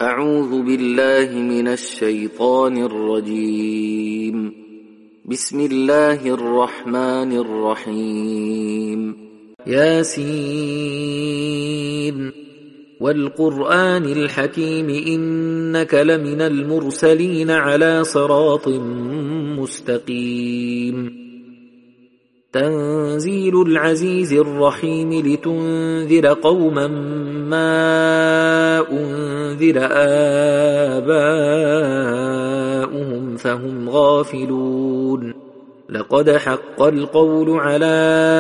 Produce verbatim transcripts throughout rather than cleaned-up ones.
أعوذ بالله من الشيطان الرجيم. بسم الله الرحمن الرحيم. ياسين والقرآن الحكيم إنك لمن المرسلين على صراط مستقيم. تنزيل العزيز الرحيم لتنذر قوما ما أنذر آباؤهم فهم غافلون. لقد حق القول على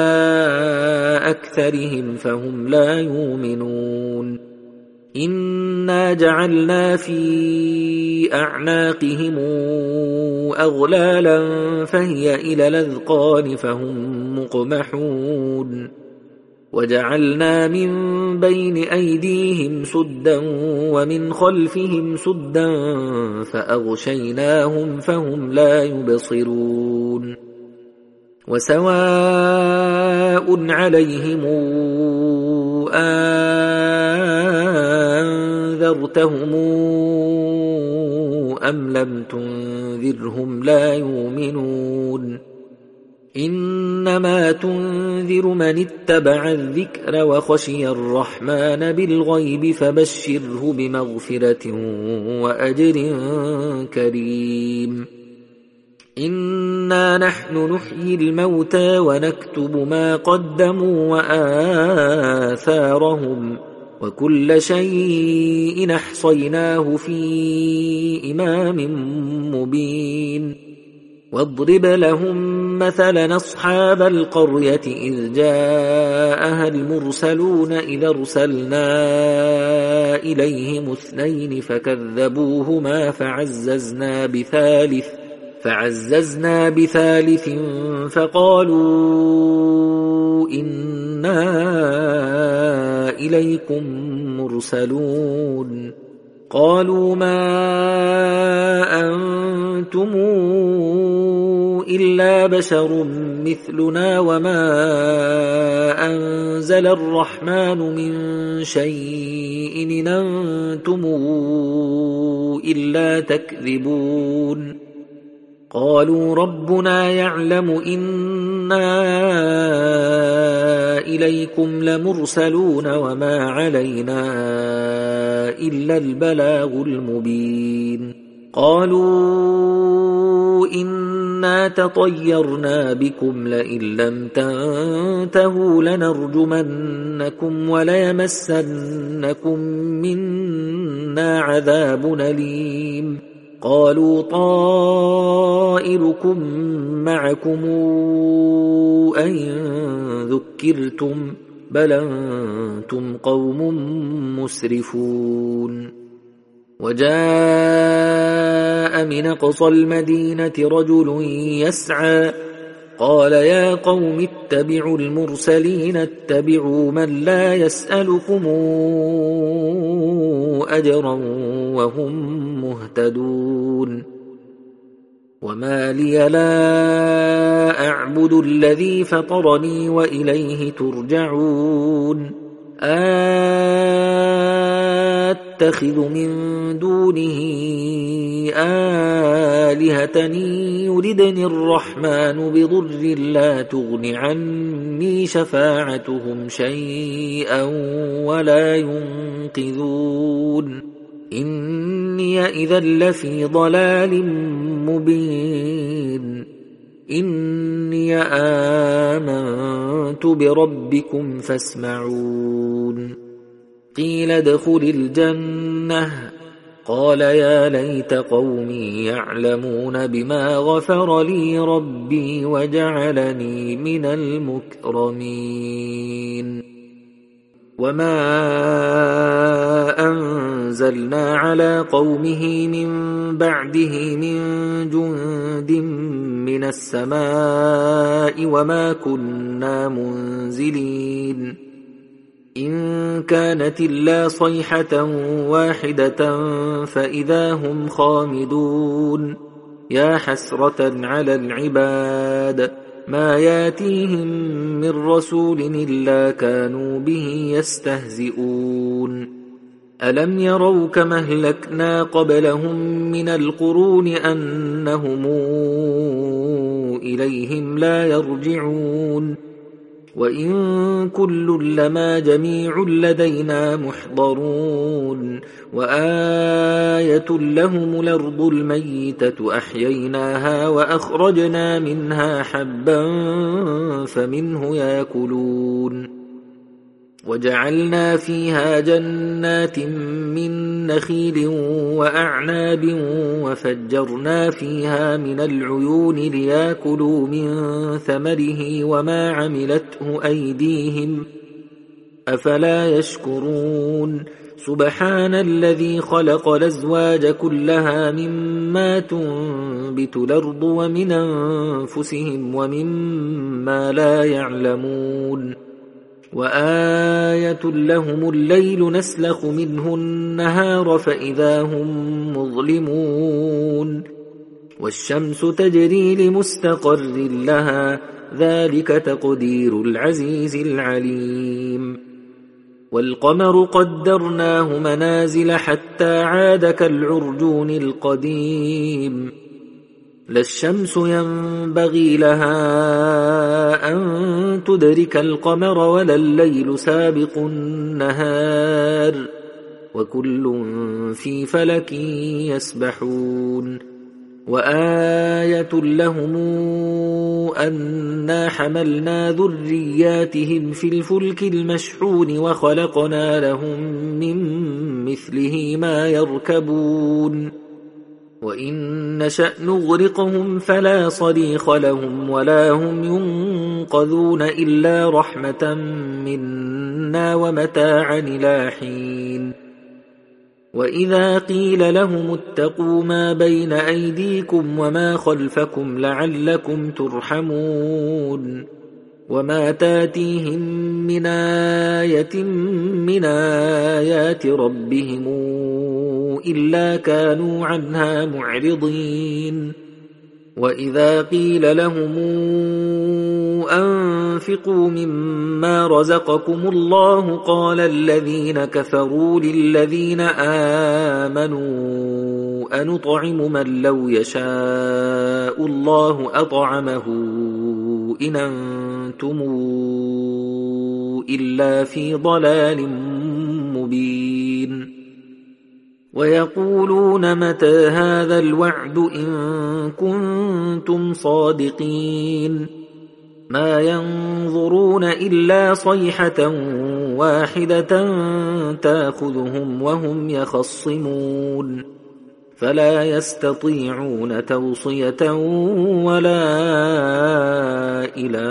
أكثرهم فهم لا يؤمنون. إنا جعلنا في أعناقهم أغلالا فهي إلى الأذقان فهم مقمحون. وجعلنا من بين أيديهم سدا ومن خلفهم سدا فأغشيناهم فهم لا يبصرون. وسواء عليهم أنذرتهم أم لم تنذرهم لا يؤمنون. إنما تنذر من اتبع الذكر وخشي الرحمن بالغيب فبشره بمغفرة وأجر كريم. إنا نحن نحيي الموتى ونكتب ما قدموا وآثارهم وكل شيء أحصيناه في إمام مبين. واضرب لهم مثلا أصحاب القرية إذ جاءها المرسلون إذ أرسلنا إليهم اثنين فكذبوهما فعززنا بثالث فعززنا بثالث فقالوا إنا إليكم مرسلون. قالوا ما أنتم إلا بشر مثلنا وما أنزل الرحمن من شيء إن أنتم إلا تكذبون. قالوا ربنا يعلم إنا إليكم لمرسلون وما علينا إلا البلاغ المبين. قالوا إنا تطيرنا بكم لئن لم تنتهوا لنرجمنكم وليمسنكم منا عذاب أليم. قالوا طائركم معكم أئن ذكرتم بل أنتم قوم مسرفون. وجاء من أقصى المدينة رجل يسعى قال يا قوم اتبعوا المرسلين اتبعوا من لا يسألكم أجرا وهم مهتدون. وما لي لا أعبد الذي فطرني وإليه ترجعون. أتخذ من دونه آلهة يردني الرحمن بضر لا تغن عني شفاعتهم شيئا ولا ينقذون. إني إذا لفي ضلال مبين. إني آمنت بربكم فاسمعون. قيل ادخل الجنة قال يا ليت قومي يعلمون بما غفر لي ربي وجعلني من المكرمين. وما أنزلنا على قومه من بعده من جند من السماء وما كنا منزلين. إن كانت إلا صيحة واحدة فإذا هم خامدون. يا حسرة على العباد ما ياتيهم من رسول إلا كانوا به يستهزئون. ألم يروا كما أهلكنا قبلهم من القرون أنهم إليهم لا يرجعون وإن كل لما جميع لدينا محضرون وآية لهم الأرض الميتة أحييناها وأخرجنا منها حبا فمنه يأكلون وجعلنا فيها جنات من نخيل وأعناب وفجرنا فيها من العيون ليأكلوا من ثمره وما عملته أيديهم أفلا يشكرون سبحان الذي خلق الأزواج كلها مما تنبت الأرض ومن أنفسهم ومما لا يعلمون وآية لهم الليل نسلخ منه النهار فإذا هم مظلمون والشمس تجري لمستقر لها ذلك تقدير العزيز العليم والقمر قدرناه منازل حتى عاد كالعرجون القديم لا الشمس ينبغي لها أن تدرك القمر ولا الليل سابق النهار وكل في فلك يسبحون وآية لهم أنا حملنا ذرياتهم في الفلك المشحون وخلقنا لهم من مثله ما يركبون وإن نشأ نغرقهم فلا صريخ لهم ولا هم ينقذون إلا رحمة منا ومتاعا إلى حين وإذا قيل لهم اتقوا ما بين أيديكم وما خلفكم لعلكم ترحمون وما تاتيهم من آية من آيات ربهم إلا كانوا عنها معرضين وإذا قيل لهم أنفقوا مما رزقكم الله قال الذين كفروا للذين آمنوا أنطعم من لو يشاء الله أطعمه إن أنتم إلا في ضلال مبين ويقولون متى هذا الوعد إن كنتم صادقين ما ينظرون إلا صيحة واحدة تأخذهم وهم يخصمون فلا يستطيعون توصية ولا إلى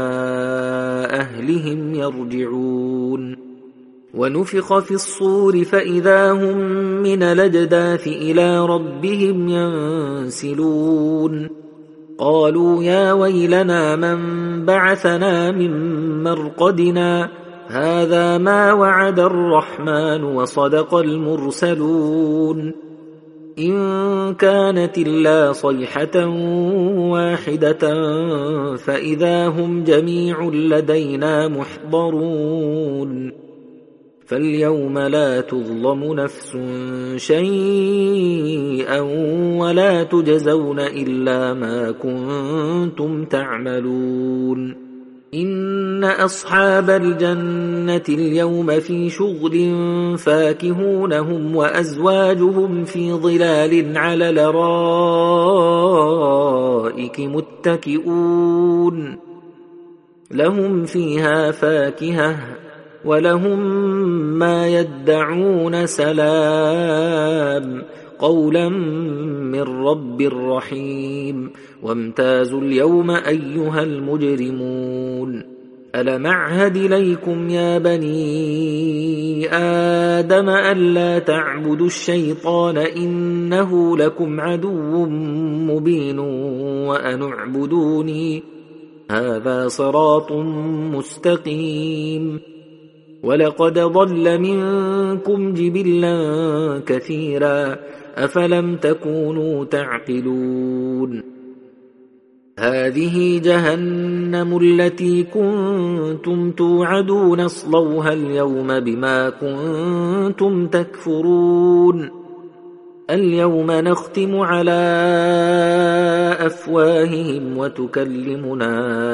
أهلهم يرجعون ونفخ في الصور فإذا هم من الأجداث إلى ربهم ينسلون قالوا يا ويلنا من بعثنا من مرقدنا هذا ما وعد الرحمن وصدق المرسلون إن كانت إلا صيحة واحدة فإذا هم جميع لدينا محضرون فاليوم لا تظلم نفس شيئا ولا تجزون إلا ما كنتم تعملون إن أصحاب الجنة اليوم في شغل فاكهون هم وأزواجهم في ظلال على الأرائك متكئون لهم فيها فاكهة ولهم ما يدعون سلام قولا من رب رحيم وامتازوا اليوم أيها المجرمون ألم أعهد إليكم يا بني آدم ألا تعبدوا الشيطان إنه لكم عدو مبين وأن اعبدوني هذا صراط مستقيم ولقد ضل منكم جبلا كثيرا أفلم تكونوا تعقلون هذه جهنم التي كنتم توعدون اصلوها اليوم بما كنتم تكفرون اليوم نختم على أفواههم وتكلمنا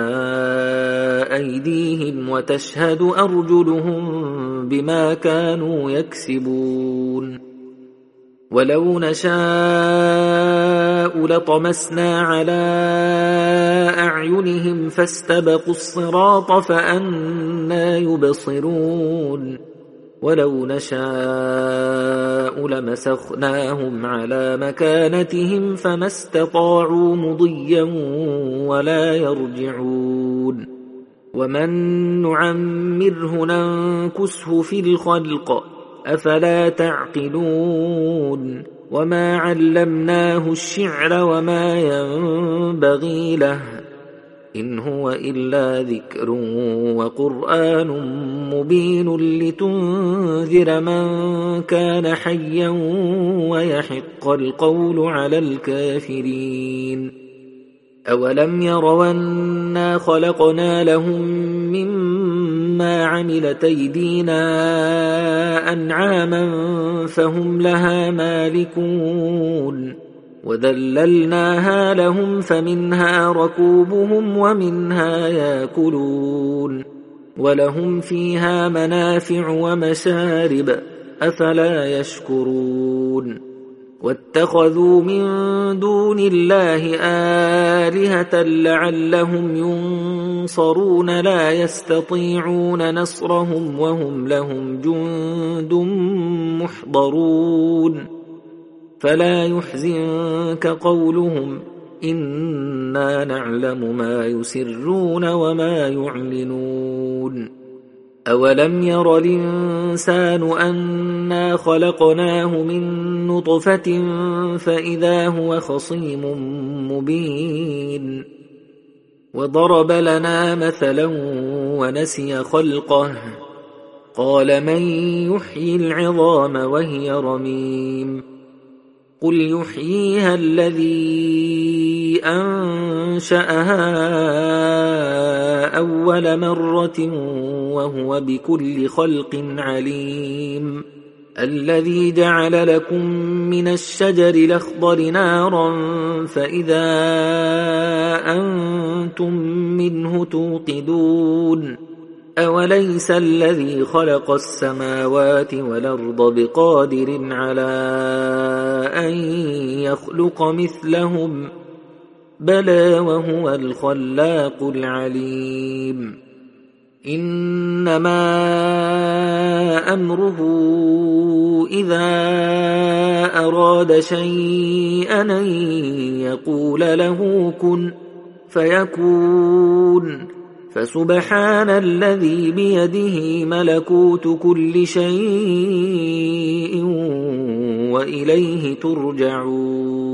أيديهم وتشهد أرجلهم بما كانوا يكسبون ولو نشاء لطمسنا على أعينهم فاستبقوا الصراط فأنى يبصرون ولو نشاء لمسخناهم على مكانتهم فما استطاعوا مضيا ولا يرجعون ومن نعمره ننكسه في الخلق أفلا تعقلون وما علمناه الشعر وما ينبغي له إن هو إلا ذكر وقرآن مبين لتنذر من كان حيا ويحق القول على الكافرين أولم يروا أنا خلقنا لهم مما عملت أيدينا أنعاما فهم لها مالكون وذللناها لهم فمنها ركوبهم ومنها ياكلون ولهم فيها منافع ومشارب أفلا يشكرون واتخذوا من دون الله آلهة لعلهم ينصرون لا يستطيعون نصرهم وهم لهم جند محضرون فلا يحزنك قولهم إنا نعلم ما يسرون وما يعلنون أولم ير الإنسان أنا خلقناه من نطفة فإذا هو خصيم مبين وضرب لنا مثلا ونسي خلقه قال من يحيي العظام وهي رميم قل يحييها الذي أنشأها أول مرة وهو بكل خلق عليم الذي جعل لكم من الشجر الأخضر نارا فإذا أنتم منه توقدون أوليس الذي خلق السماوات والأرض بقادر على أن يخلق مثلهم بلى وهو الخلاق العليم إنما أمره إذا أراد شيئا أن يقول له كن فيكون فسبحان الذي بيده ملكوت كل شيء وإليه ترجعون